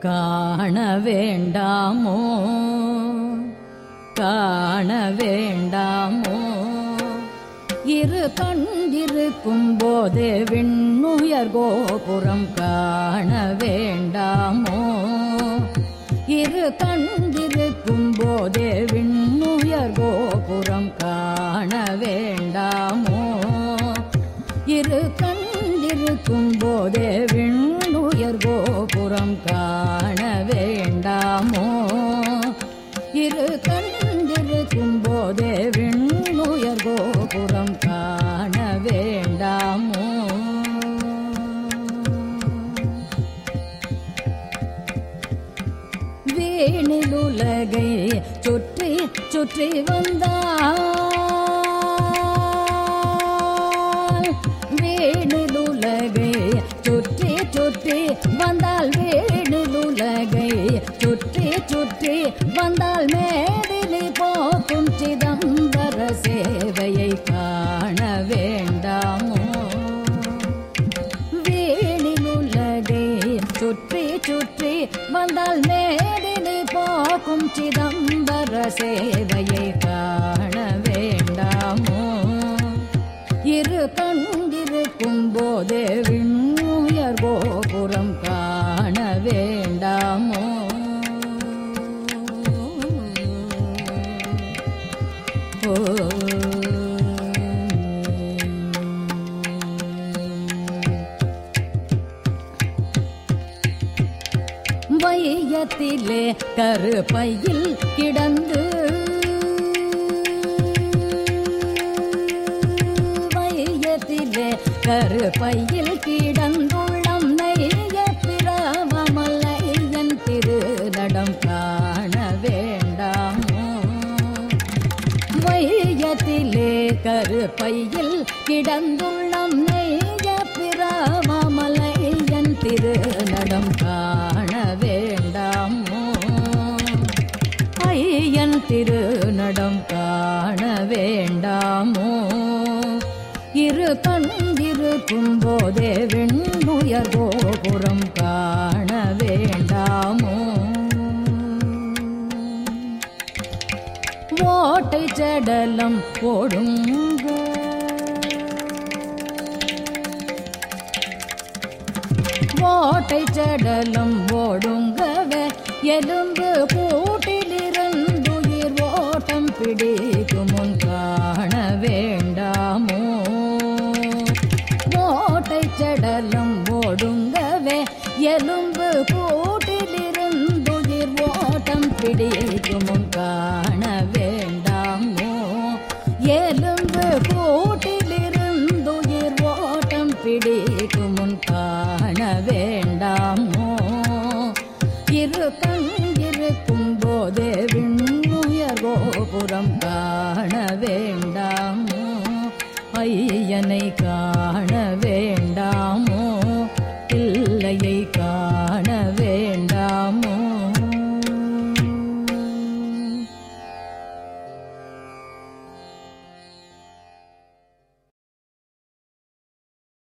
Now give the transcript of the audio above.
காண வேண்டாமோ காண வேண்டாமோ இரு கண் இருக்கும் போதே விண்ணுயர் கோபுரம் காண வேண்டாமோ இரு கண் இருக்கும் போதே விண்ணுயர் கோபுரம் காண வேண்டாமோ இரு கண் இருக்கும் போதே விண்ணுயர் கோபுரம் காண வேண்டாமோ இரு கண் இருக்கும் போதே விண்ணுயர் கோபுரம் காண வேண்டாமோ வீணிலுலகை சுற்றி சுற்றி வந்தால் வீணிலுலகை சுற்றி சுற்றி வந்தால் வீணிலுலகை சுற்றி சுற்றி வந்தால் மேதினி போக்கும் சிதம்பர சேவையை காண வேண்டாமோ வீணிலுலகை சுற்றி சுற்றி வந்தால் மேதினி போக்கும் சிதம்பர சேவையை காண வேண்டாமோ இரு கண்டிருக்கும் போதே விண்ணுயர் கோபுரம் காண வேண்டாமோ வையத்திலே கருப்பையில் கிடந்து வையத்திலே கருப்பையில் கிடந்துள்ளம் நெய்ய பிரமலையன் திருநடம் காண வேண்டாமோ வையத்திலே கருப்பையில் கிடந்துள்ளம் நெய்ய பிரமலையன் திருநடம் காண வேண்டாமோ ஐயன் திருநடம் காண வேண்டாமோ இரு கண்டிருக்கும் போதே விண்ணுயர் கோபுரம் காண வேண்டாமோ ஓட்டை சடலம் போடுங்க ஓட்டை சடலம் ஓடுங்கவே எலும்பு கூட்டிலிருந்துயிர் ஓட்டம் பிடிக்கும் முன் காண வேண்டாமோ ஓட்டை சடலம் ஓடுங்கவே எலும்பு கூட்டிலிருந்துயிர் ஓட்டம் பிடிக்கும் முன் காண வேண்டாமோ எலும்பு கூட்டிலிருந்துயிர் ஓட்டம் பிடிக்கும் முன் காண வேண்டாமோ இரு கண் இருக்கும் போதே விண்ணுயர் கோபுரம் காண வேண்டாமோ ஐயனை